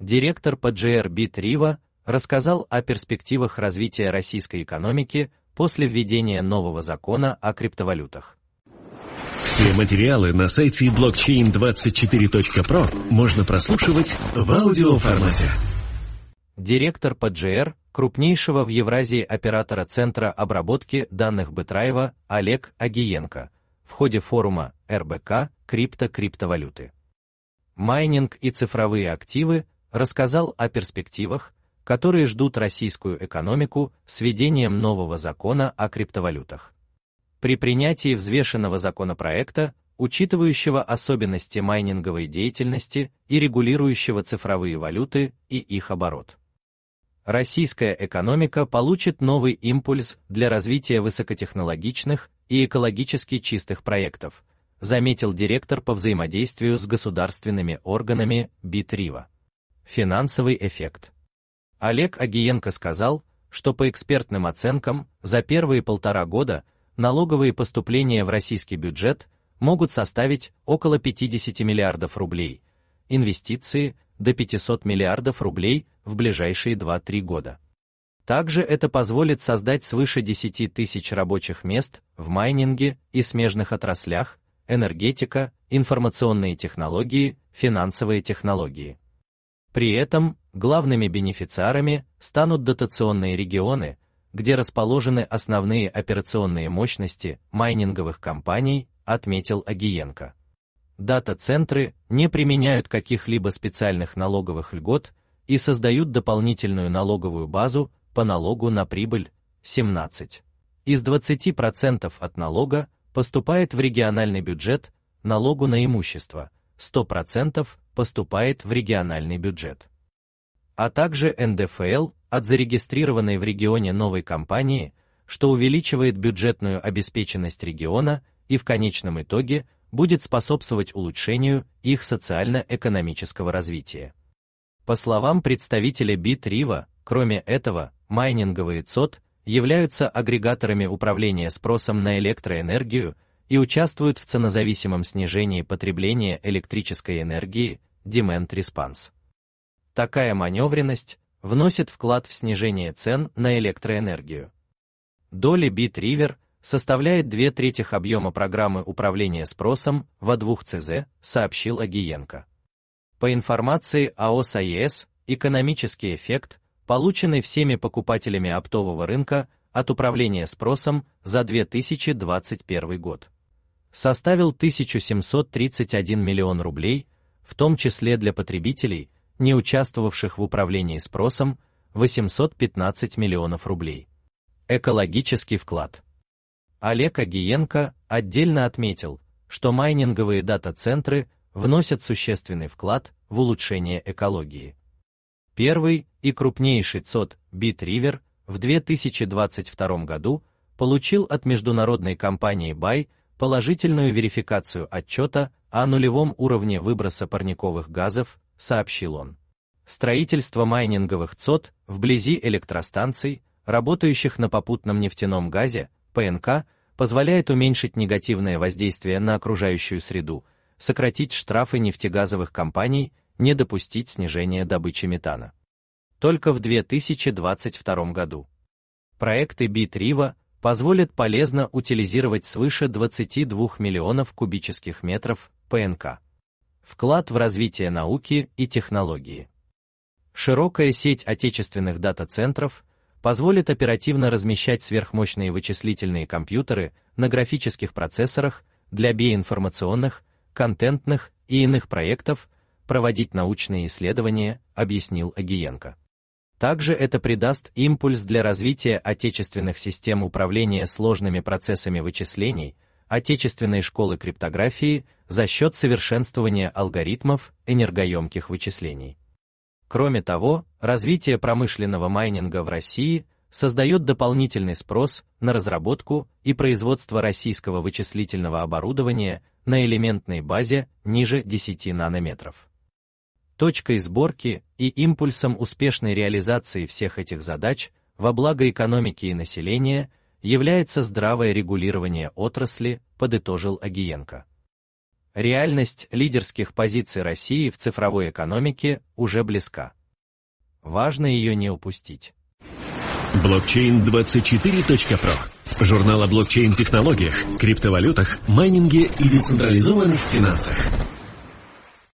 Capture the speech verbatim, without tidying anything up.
Директор по джи эр Bit Riva рассказал о перспективах развития российской экономики после введения нового закона о криптовалютах. Все материалы на сайте блокчейн двадцать четыре точка про можно прослушивать в аудиоформате. Директор по джи эр крупнейшего в Евразии оператора Центра обработки данных Битрайва Олег Агиенко в ходе форума эр бэ ка «Крипто-криптовалюты. Майнинг и цифровые активы» рассказал о перспективах, которые ждут российскую экономику с введением нового закона о криптовалютах. При принятии взвешенного законопроекта, учитывающего особенности майнинговой деятельности и регулирующего цифровые валюты и их оборот, российская экономика получит новый импульс для развития высокотехнологичных и экологически чистых проектов, заметил директор по взаимодействию с государственными органами Bit Riva. Финансовый эффект. Олег Агиенко сказал, что по экспертным оценкам за первые полтора года налоговые поступления в российский бюджет могут составить около пятьдесят миллиардов рублей, инвестиции до пятисот миллиардов рублей в ближайшие два-три года. Также это позволит создать свыше десяти тысяч рабочих мест в майнинге и смежных отраслях, энергетика, информационные технологии, финансовые технологии. При этом главными бенефициарами станут дотационные регионы, где расположены основные операционные мощности майнинговых компаний, отметил Агиенко. Дата-центры не применяют каких-либо специальных налоговых льгот и создают дополнительную налоговую базу по налогу на прибыль семнадцать. Из двадцати процентов от налога поступает в региональный бюджет, налогу на имущество сто процентов поступает в региональный бюджет, а также эн дэ эф эл от зарегистрированной в регионе новой компании, что увеличивает бюджетную обеспеченность региона и в конечном итоге будет способствовать улучшению их социально-экономического развития. По словам представителя Bit Riva, кроме этого, майнинговые ЦОД являются агрегаторами управления спросом на электроэнергию и участвуют в ценозависимом снижении потребления электрической энергии, Demand Response. Такая маневренность вносит вклад в снижение цен на электроэнергию. Доля Bit River составляет две трети объема программы управления спросом в а два цэ зэ, сообщил Агиенко. По информации а о эс эй эс, экономический эффект, полученный всеми покупателями оптового рынка от управления спросом за две тысячи двадцать первый год, составил тысячу семьсот тридцать один миллион рублей, в том числе для потребителей, не участвовавших в управлении спросом, восемьсот пятнадцать миллионов рублей. Экологический вклад. Олег Агиенко отдельно отметил, что майнинговые дата-центры вносят существенный вклад в улучшение экологии. Первый и крупнейший ЦОД Bit River в две тысячи двадцать втором году получил от международной компании бай положительную верификацию отчета о нулевом уровне выброса парниковых газов, сообщил он. Строительство майнинговых ЦОД вблизи электростанций, работающих на попутном нефтяном газе, пэ эн ка, позволяет уменьшить негативное воздействие на окружающую среду, сократить штрафы нефтегазовых компаний, не допустить снижения добычи метана. Только в две тысячи двадцать втором году проекты Bit Riva позволят полезно утилизировать свыше двадцати двух миллионов кубических метров пэ эн ка. Вклад в развитие науки и технологии. Широкая сеть отечественных дата-центров позволит оперативно размещать сверхмощные вычислительные компьютеры на графических процессорах для биоинформационных, контентных и иных проектов, проводить научные исследования, объяснил Агиенко. Также это придаст импульс для развития отечественных систем управления сложными процессами вычислений, отечественной школы криптографии за счет совершенствования алгоритмов энергоемких вычислений. Кроме того, развитие промышленного майнинга в России создает дополнительный спрос на разработку и производство российского вычислительного оборудования на элементной базе ниже десяти нанометров. Точкой сборки и импульсом успешной реализации всех этих задач во благо экономики и населения является здравое регулирование отрасли, подытожил Агиенко. Реальность лидерских позиций России в цифровой экономике уже близка. Важно ее не упустить. блокчейн двадцать четыре точка про. Журнал о блокчейн-технологиях, криптовалютах, майнинге и децентрализованных финансах.